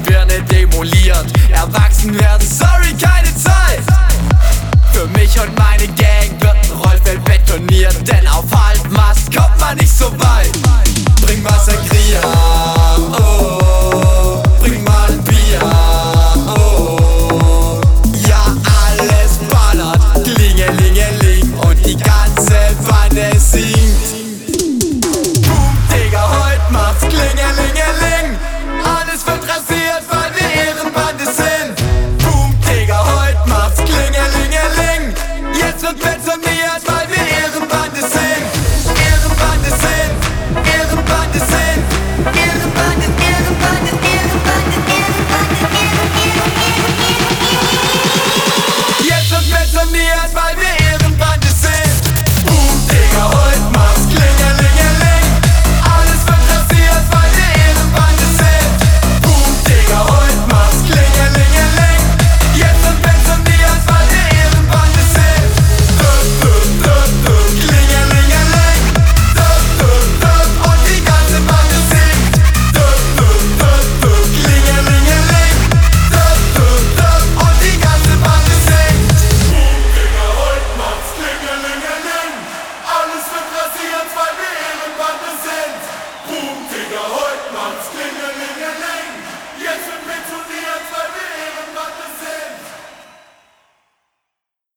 Birne demoliert. Erwachsen werden, sorry, keine Zeit. Für mich und meine Gang wird ein Rollfeld betoniert, denn auf Halbmast kommt man nicht so weit. Bring Massakrier, oh.